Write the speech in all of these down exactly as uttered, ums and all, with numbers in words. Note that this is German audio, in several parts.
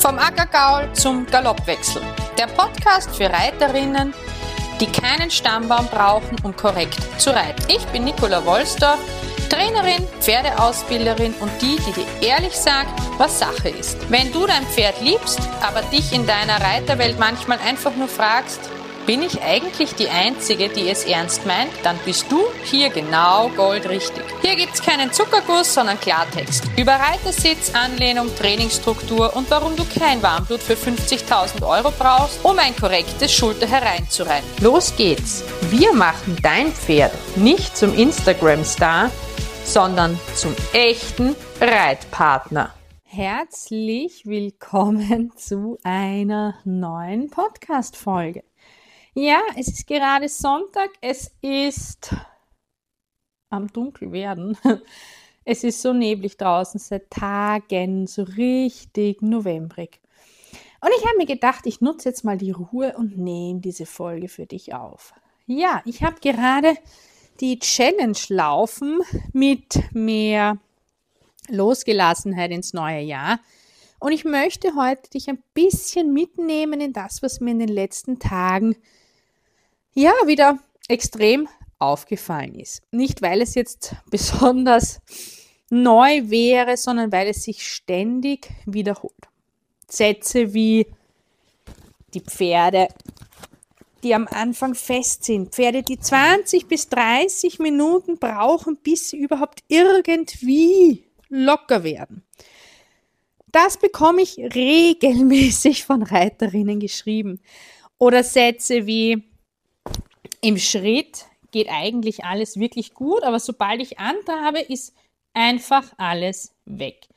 Vom Ackergaul zum Galoppwechsel. Der Podcast für Reiterinnen, die keinen Stammbaum brauchen, um korrekt zu reiten. Ich bin Nicola Wolsdorf, Trainerin, Pferdeausbilderin und die, die dir ehrlich sagt, was Sache ist. Wenn du dein Pferd liebst, aber dich in deiner Reiterwelt manchmal einfach nur fragst, bin ich eigentlich die Einzige, die es ernst meint, dann bist du hier genau goldrichtig. Hier gibt's keinen Zuckerguss, sondern Klartext. Über Reitersitz, Anlehnung, Trainingsstruktur und warum du kein Warmblut für fünfzigtausend Euro brauchst, um ein korrektes Schulter hereinzureiten. Los geht's! Wir machen dein Pferd nicht zum Instagram-Star, sondern zum echten Reitpartner. Herzlich willkommen zu einer neuen Podcast-Folge. Ja, es ist gerade Sonntag, es ist am Dunkelwerden. Es ist so neblig draußen seit Tagen, so richtig novembrig. Und ich habe mir gedacht, ich nutze jetzt mal die Ruhe und nehme diese Folge für dich auf. Ja, ich habe gerade die Challenge laufen mit mehr Losgelassenheit ins neue Jahr. Und ich möchte heute dich ein bisschen mitnehmen in das, was mir in den letzten Tagen ja wieder extrem aufgefallen ist. Nicht, weil es jetzt besonders neu wäre, sondern weil es sich ständig wiederholt. Sätze wie die Pferde, die am Anfang fest sind, Pferde, die zwanzig bis dreißig Minuten brauchen, bis sie überhaupt irgendwie locker werden. Das bekomme ich regelmäßig von Reiterinnen geschrieben. Oder Sätze wie: Im Schritt geht eigentlich alles wirklich gut, aber sobald ich antrabe, ist einfach alles weg.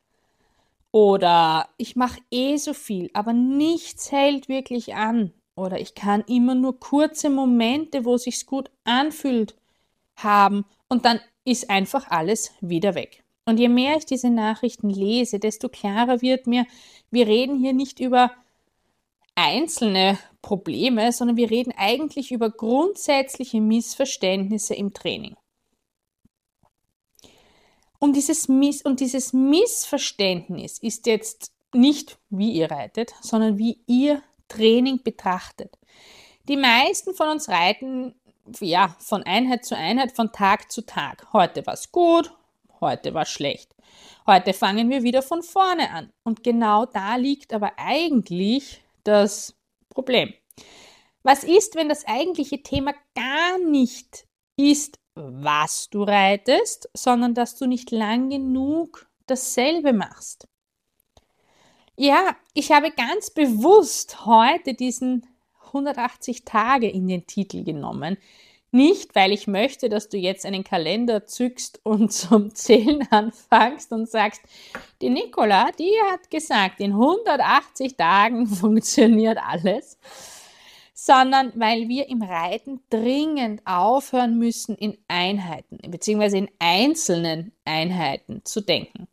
Oder ich mache eh so viel, aber nichts hält wirklich an. Oder ich kann immer nur kurze Momente, wo es sich gut anfühlt, haben und dann ist einfach alles wieder weg. Und je mehr ich diese Nachrichten lese, desto klarer wird mir, wir reden hier nicht über einzelne Probleme, sondern wir reden eigentlich über grundsätzliche Missverständnisse im Training. Und dieses, Miss- und dieses Missverständnis ist jetzt nicht, wie ihr reitet, sondern wie ihr Training betrachtet. Die meisten von uns reiten ja, von Einheit zu Einheit, von Tag zu Tag. Heute war es gut, heute war es schlecht. Heute fangen wir wieder von vorne an. Und genau da liegt aber eigentlich das Problem. Was ist, wenn das eigentliche Thema gar nicht ist, was du reitest, sondern dass du nicht lang genug dasselbe machst? Ja, ich habe ganz bewusst heute diesen hundertachtzig Tage in den Titel genommen. Nicht, weil ich möchte, dass du jetzt einen Kalender zückst und zum Zählen anfängst und sagst, die Nicola, die hat gesagt, in hundertachtzig Tagen funktioniert alles, sondern weil wir im Reiten dringend aufhören müssen, in Einheiten, beziehungsweise in einzelnen Einheiten zu denken.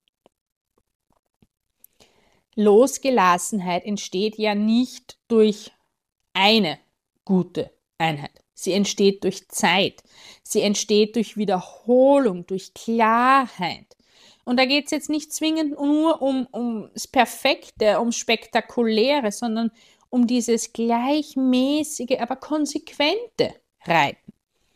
Losgelassenheit entsteht ja nicht durch eine gute Einheit. Sie entsteht durch Zeit, sie entsteht durch Wiederholung, durch Klarheit. Und da geht es jetzt nicht zwingend nur um, um das Perfekte, um Spektakuläre, sondern um dieses gleichmäßige, aber konsequente Reiten.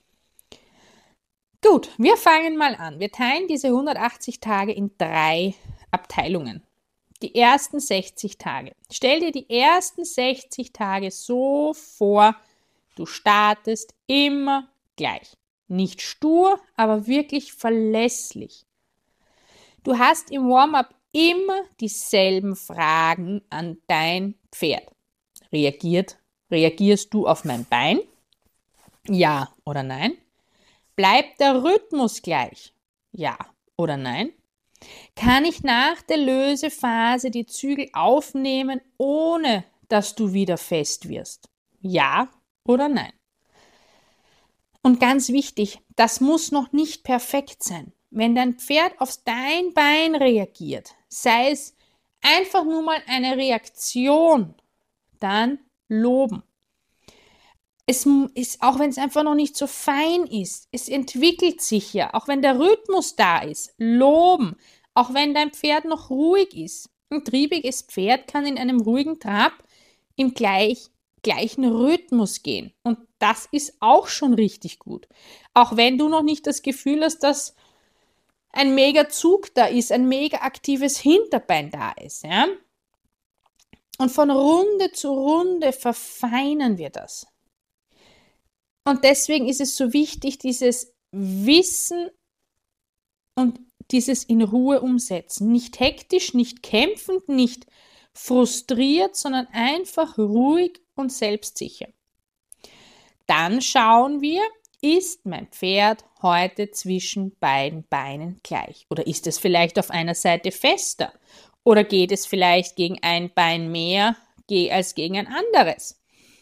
Gut, wir fangen mal an. Wir teilen diese hundertachtzig Tage in drei Abteilungen. Die ersten sechzig Tage. Stell dir die ersten sechzig Tage so vor, du startest immer gleich. Nicht stur, aber wirklich verlässlich. Du hast im Warm-up immer dieselben Fragen an dein Pferd. Reagiert, reagierst du auf mein Bein? Ja oder nein? Bleibt der Rhythmus gleich? Ja oder nein? Kann ich nach der Lösephase die Zügel aufnehmen, ohne dass du wieder fest wirst? Ja oder nein? Und ganz wichtig, das muss noch nicht perfekt sein. Wenn dein Pferd auf dein Bein reagiert, sei es einfach nur mal eine Reaktion, dann loben. Es ist, auch wenn es einfach noch nicht so fein ist, es entwickelt sich ja, auch wenn der Rhythmus da ist, loben, auch wenn dein Pferd noch ruhig ist, Ein triebiges Pferd kann in einem ruhigen Trab im gleich, gleichen Rhythmus gehen. Und das ist auch schon richtig gut. Auch wenn du noch nicht das Gefühl hast, dass ein mega Zug da ist, ein mega aktives Hinterbein da ist. Ja? Und von Runde zu Runde verfeinern wir das. Und deswegen ist es so wichtig, dieses Wissen und dieses in Ruhe umsetzen. Nicht hektisch, nicht kämpfend, nicht frustriert, sondern einfach ruhig und selbstsicher. Dann schauen wir, ist mein Pferd heute zwischen beiden Beinen gleich? Oder ist es vielleicht auf einer Seite fester? Oder geht es vielleicht gegen ein Bein mehr als gegen ein anderes?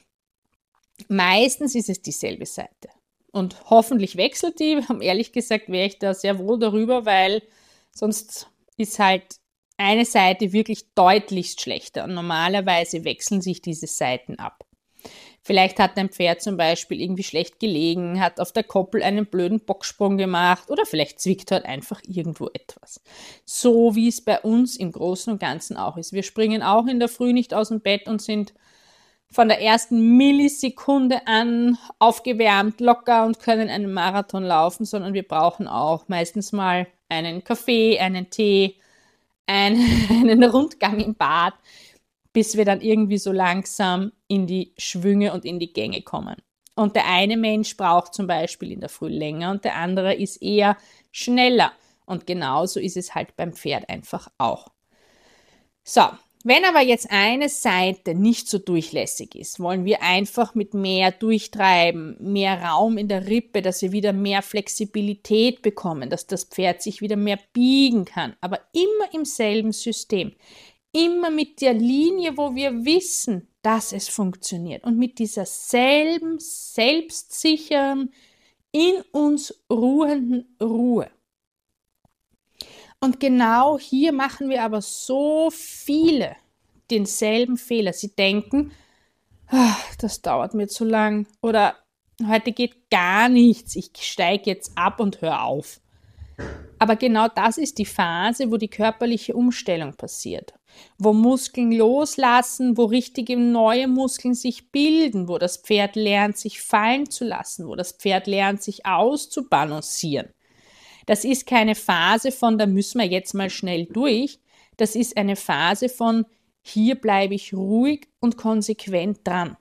Meistens ist es dieselbe Seite. Und hoffentlich wechselt die. Um ehrlich gesagt wäre ich da sehr wohl darüber, weil sonst ist halt eine Seite wirklich deutlichst schlechter. Und normalerweise wechseln sich diese Seiten ab. Vielleicht hat dein Pferd zum Beispiel irgendwie schlecht gelegen, hat auf der Koppel einen blöden Bocksprung gemacht oder vielleicht zwickt halt einfach irgendwo etwas. So wie es bei uns im Großen und Ganzen auch ist. Wir springen auch in der Früh nicht aus dem Bett und sind von der ersten Millisekunde an aufgewärmt, locker und können einen Marathon laufen, sondern wir brauchen auch meistens mal einen Kaffee, einen Tee, einen, einen Rundgang im Bad, bis wir dann irgendwie so langsam in die Schwünge und in die Gänge kommen. Und der eine Mensch braucht zum Beispiel in der Früh länger und der andere ist eher schneller. Und genauso ist es halt beim Pferd einfach auch. So, wenn aber jetzt eine Seite nicht so durchlässig ist, wollen wir einfach mit mehr durchtreiben, mehr Raum in der Rippe, dass wir wieder mehr Flexibilität bekommen, dass das Pferd sich wieder mehr biegen kann, aber immer im selben System. Immer mit der Linie, wo wir wissen, dass es funktioniert. Und mit dieser selben, selbstsicheren, in uns ruhenden Ruhe. Und genau hier machen wir aber so viele denselben Fehler. Sie denken, oh, das dauert mir zu lang oder heute geht gar nichts, ich steige jetzt ab und höre auf. Aber genau das ist die Phase, wo die körperliche Umstellung passiert, wo Muskeln loslassen, wo richtige neue Muskeln sich bilden, wo das Pferd lernt, sich fallen zu lassen, wo das Pferd lernt, sich auszubalancieren. Das ist keine Phase von, da müssen wir jetzt mal schnell durch. Das ist eine Phase von, hier bleibe ich ruhig und konsequent dran.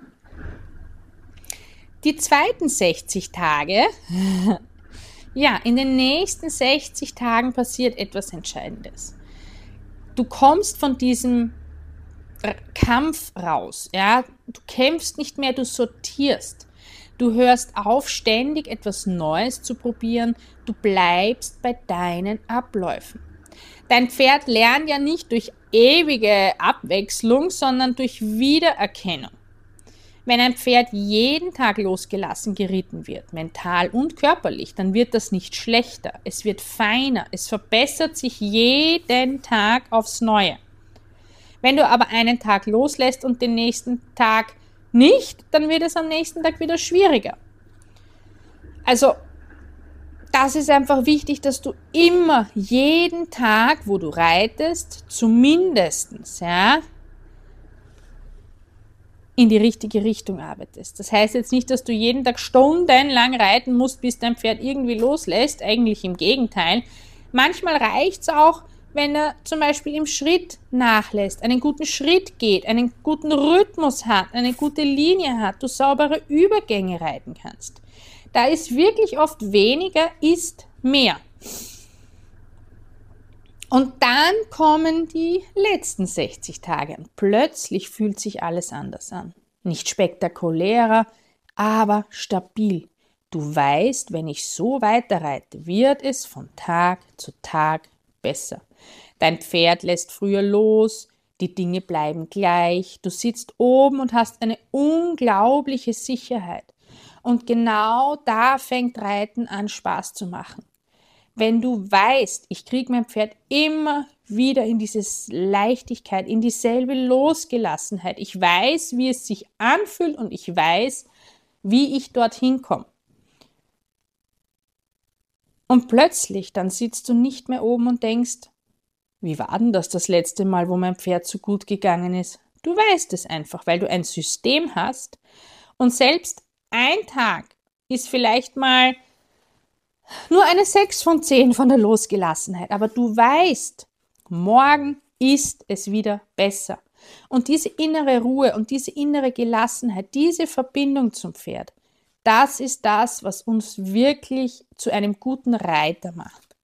Die zweiten sechzig Tage, ja, in den nächsten sechzig Tagen passiert etwas Entscheidendes. Du kommst von diesem Kampf raus, ja, du kämpfst nicht mehr, du sortierst. Du hörst auf, ständig etwas Neues zu probieren. Du bleibst bei deinen Abläufen. Dein Pferd lernt ja nicht durch ewige Abwechslung, sondern durch Wiedererkennung. Wenn ein Pferd jeden Tag losgelassen geritten wird, mental und körperlich, dann wird das nicht schlechter. Es wird feiner. Es verbessert sich jeden Tag aufs Neue. Wenn du aber einen Tag loslässt und den nächsten Tag nicht, dann wird es am nächsten Tag wieder schwieriger. Also, das ist einfach wichtig, dass du immer, jeden Tag, wo du reitest, zumindest, ja, in die richtige Richtung arbeitest. Das heißt jetzt nicht, dass du jeden Tag stundenlang reiten musst, bis dein Pferd irgendwie loslässt. Eigentlich im Gegenteil. Manchmal reicht es auch, wenn er zum Beispiel im Schritt nachlässt, einen guten Schritt geht, einen guten Rhythmus hat, eine gute Linie hat, du saubere Übergänge reiten kannst. Da ist wirklich oft weniger, ist mehr. Und dann kommen die letzten sechzig Tage und plötzlich fühlt sich alles anders an. Nicht spektakulärer, aber stabil. Du weißt, wenn ich so weiterreite, wird es von Tag zu Tag besser. Dein Pferd lässt früher los, die Dinge bleiben gleich, du sitzt oben und hast eine unglaubliche Sicherheit. Und genau da fängt Reiten an, Spaß zu machen. Wenn du weißt, ich kriege mein Pferd immer wieder in diese Leichtigkeit, in dieselbe Losgelassenheit. Ich weiß, wie es sich anfühlt und ich weiß, wie ich dorthin komme. Und plötzlich, dann sitzt du nicht mehr oben und denkst, wie war denn das das letzte Mal, wo mein Pferd so gut gegangen ist? Du weißt es einfach, weil du ein System hast und selbst ein Tag ist vielleicht mal nur eine sechs von zehn von der Losgelassenheit, aber du weißt, morgen ist es wieder besser. Und diese innere Ruhe und diese innere Gelassenheit, diese Verbindung zum Pferd, das ist das, was uns wirklich zu einem guten Reiter macht.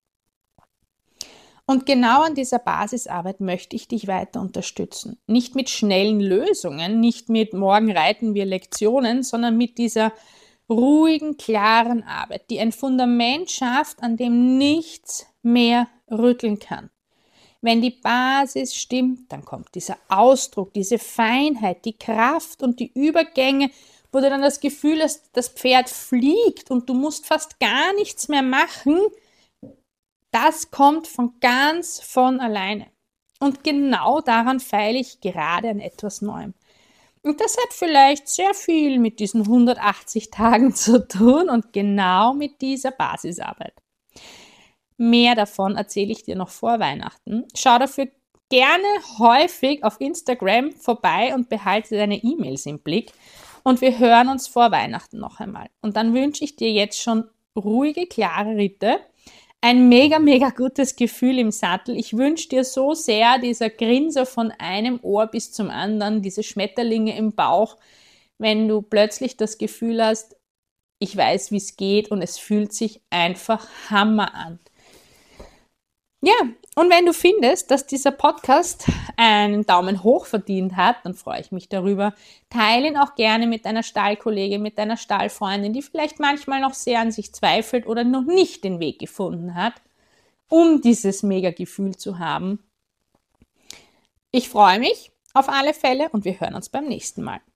Und genau an dieser Basisarbeit möchte ich dich weiter unterstützen. Nicht mit schnellen Lösungen, nicht mit morgen reiten wir Lektionen, sondern mit dieser ruhigen, klaren Arbeit, die ein Fundament schafft, an dem nichts mehr rütteln kann. Wenn die Basis stimmt, dann kommt dieser Ausdruck, diese Feinheit, die Kraft und die Übergänge, wo du dann das Gefühl hast, das Pferd fliegt und du musst fast gar nichts mehr machen. Das kommt von ganz von alleine. Und genau daran feile ich gerade an etwas Neuem. Und das hat vielleicht sehr viel mit diesen hundertachtzig Tagen zu tun und genau mit dieser Basisarbeit. Mehr davon erzähle ich dir noch vor Weihnachten. Schau dafür gerne häufig auf Instagram vorbei und behalte deine E-Mails im Blick. Und wir hören uns vor Weihnachten noch einmal. Und dann wünsche ich dir jetzt schon ruhige, klare Ritte, ein mega, mega gutes Gefühl im Sattel. Ich wünsche dir so sehr dieser Grinser von einem Ohr bis zum anderen, diese Schmetterlinge im Bauch, wenn du plötzlich das Gefühl hast, ich weiß, wie es geht und es fühlt sich einfach Hammer an. Ja, und wenn du findest, dass dieser Podcast einen Daumen hoch verdient hat, dann freue ich mich darüber. Teile ihn auch gerne mit deiner Stallkollegin, mit deiner Stallfreundin, die vielleicht manchmal noch sehr an sich zweifelt oder noch nicht den Weg gefunden hat, um dieses Mega-Gefühl zu haben. Ich freue mich auf alle Fälle und wir hören uns beim nächsten Mal.